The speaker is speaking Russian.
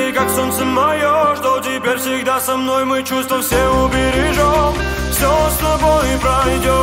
ты как солнце мое, что теперь всегда со мной, мы чувства все убережем. Все с тобой пройдет.